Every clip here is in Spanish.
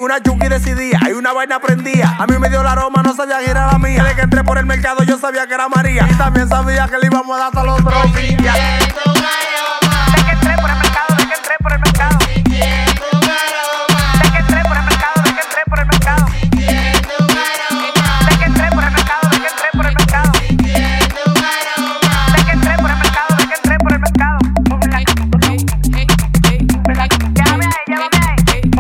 Una yuki decidía y una vaina prendía. A mí me dio la aroma, no sabía que era la mía. Desde que entré por el mercado yo sabía que era María. Y también sabía que le íbamos a dar hasta los otros días. Desde que entré por el mercado, desde que entré por el mercado. Desde que entré por el mercado, desde que entré por el mercado. Desde que entré por el mercado, desde que entré por el mercado. Desde que entré por el mercado, desde que entré por el mercado. Llámame ahí, llámame ahí.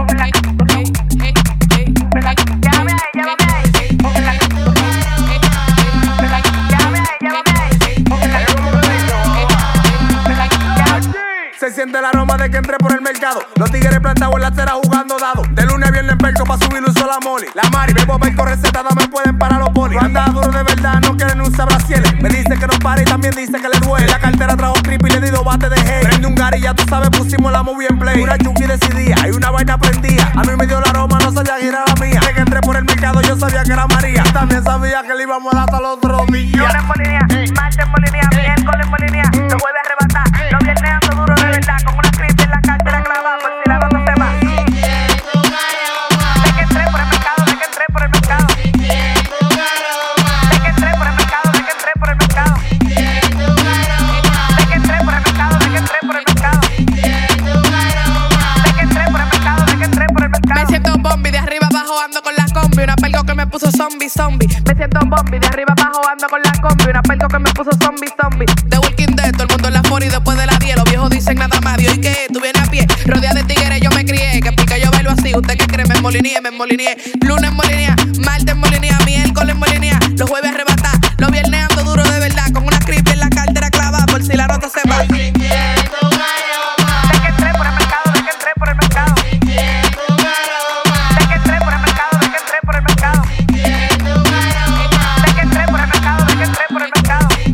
Se siente el aroma de que entré por el mercado. Los tigres plantados en la acera jugando dados. De lunes a viernes en perco pa' subir un sola moli. La Mari, bebo perco recetada, me pueden parar los polis. Anda duro de verdad, no quieren un sabracieles. Me dice que no pare y también dice que le duele. La cartera trajo triple y le di 2 bates de gel. Prende un gari, ya tú sabes, pusimos la movie en play. Una yuki decidía y una vaina prendía. A mí me dio la aroma, no sabía que era la mía. Desde que entré por el mercado yo sabía que era María. También sabía que le íbamos a dar hasta los otros días. Lunes en Molinea, martes en Molinea, miércoles en Molinea. Los jueves arrebatar, los viernes ando duro de verdad. Con una creepy en la cartera clavada, por si la nota se va. Desde que entré por el mercado, desde que entré por el mercado. Desde que entré por el mercado, desde que entré por el mercado. Desde que entré por el mercado, desde que entré por el mercado. Desde que entré por el mercado, desde que entré por el mercado. Me siento un bombi, de arriba abajo ando con la combi. Una pelgo que me puso zombie. Me siento un bombi, de arriba abajo ando con la combi. Una pelgo que me puso zombie. The Walking Dead, todo el mundo en la 40 y después de la 10. Los viejos dicen nada más, Dios, ¿y qué? Tú vienes a pie, rodeada de tigres yo me crié. Que pica yo bailo así, ¿usted qué cree? Me molineé. Lunes en Molinea, martes en Molinea, miércoles en Molinea. Los jueves arrebatar, los viernes ando duro de verdad. Con una creepy en la cartera clavada, por si la nota se va. Desde que entré por el mercado, desde que entré por el mercado. Desde que entré por el mercado, desde que entré por el mercado. Desde que entré por el mercado, desde que entré por el mercado. Desde que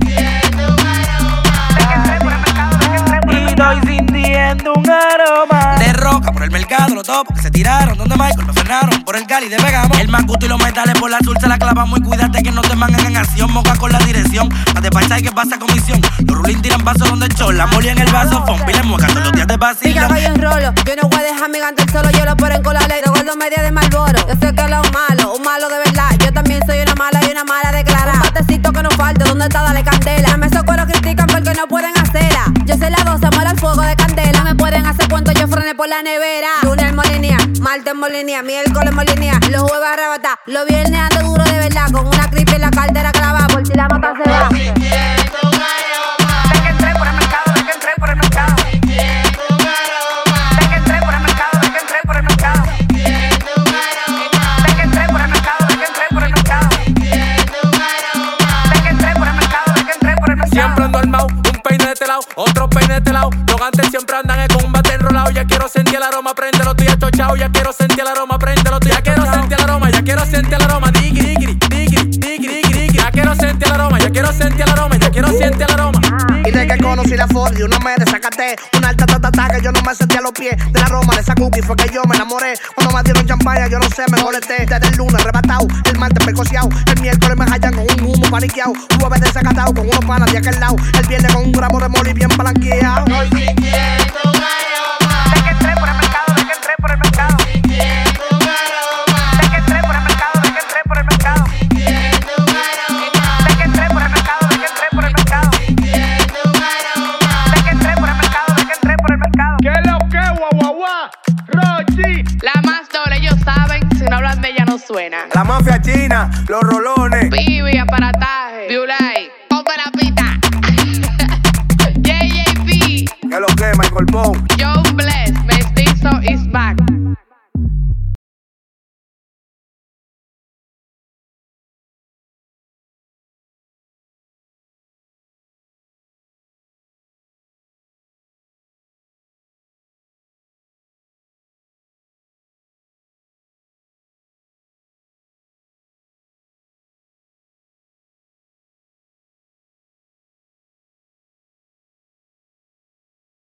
entré por el mercado, desde que entré por el mercado. Y doy sintiendo un aroma de roca por el mercado, los topos que se tiraron. Donde Michael me frenaron por el Cali de Vegamo. El manguto y los metales por la azul se la clavamos. Y cuídate que no te mangan en acción. Moca con la dirección, pa' de paisa y que pasa comisión. Los rulín tiran vasos donde el chol. La moli en el vaso, fompi le muecan todos los días de vacío. Siga que yo enrolo, yo no voy a dejar mi gante el solo. Yo lo ponen con la ley, gordo media de Marlboro. Yo sé que él es un malo de verdad. Yo también soy una mala y una mala declarada. Un batecito que no falte, ¿dónde está? Dale candela. Me socorro critican porque no pueden hacerla. Yo sé la 12, muere el fuego de candela. Me pueden hacer cuento, yo frené por la nevera. Lunes en Molinea, martes en Molinea, miércoles en Molinea. Los jueves arrebatar, los viernes ando duro de verdad. Con una creepy en la cartera clavada, por si la nota se va. Desde que entré por el mercado, desde que entré por el mercado. Desde que entré por el mercado, desde que entré por el mercado. Desde que entré por el mercado, desde que entré por el mercado. Desde que entré por el mercado, desde que entré por el mercado. Siempre ando armado, un peine de este lado, otro peine de este lado. Los gantes siempre andan con un bate enrolado. Ya quiero sentir el aroma, préndelo, tú ya chochao. Ya quiero sentir el aroma, préndelo, tú ya quiero sentir el aroma. Ya quiero sentir el aroma, digiri, digiri, digiri, digiri, digiri. Ya quiero sentir el aroma, ya quiero sentir el aroma, ya quiero sentir el aroma. Y de que conocí la Ford y una me desacaté. Una alta que yo no me sentía a los pies del aroma de esa cookie fue que yo me enamoré. Cuando me dieron champaña yo no sé, me molesté. Desde el lunes arrebatado, el martes percoceado. El miércoles me hallan con un humo paniqueado. Jueves desacatado con unos panas de aquel lado. El viernes con un gramo de moli bien blanqueado. Desde que entré por el mercado, desde que entré por el mercado. Desde que entré por el mercado, desde que entré por el mercado. Desde que entré por el mercado, desde que entré por el mercado. Desde que entré por el mercado, desde que entré por el mercado. ¿Qué lo que, guau, Rochi? La más doble, ellos saben, si no hablan de ella no suena. La mafia china, los rolones. Pibi, aparataje, Viulay, ponme la pita. JJP, Que lo que, Michael Bone. yo